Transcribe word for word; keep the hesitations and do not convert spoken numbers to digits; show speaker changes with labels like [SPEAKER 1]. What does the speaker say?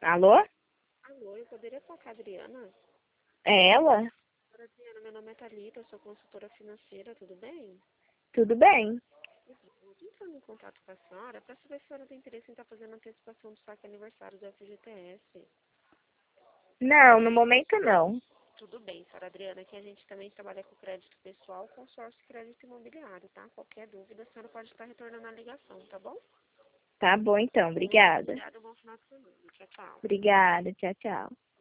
[SPEAKER 1] Alô?
[SPEAKER 2] Alô, eu poderia falar com a Adriana?
[SPEAKER 1] É ela?
[SPEAKER 2] Oi, Adriana, meu nome é Thalita, eu sou consultora financeira, tudo bem?
[SPEAKER 1] Tudo bem?
[SPEAKER 2] Eu tô entrando em contato com a senhora para saber se a senhora tem interesse em estar fazendo antecipação do saque aniversário do F G T S.
[SPEAKER 1] Não, no momento não.
[SPEAKER 2] Tudo bem, senhora Adriana, que a gente também trabalha com crédito pessoal, consórcio e crédito imobiliário, tá? Qualquer dúvida, a senhora pode estar retornando a ligação, tá bom?
[SPEAKER 1] Tá bom então,
[SPEAKER 2] Muito
[SPEAKER 1] obrigada.
[SPEAKER 2] obrigada, bom final de semana. Tchau, tchau.
[SPEAKER 1] Obrigada, tchau, tchau.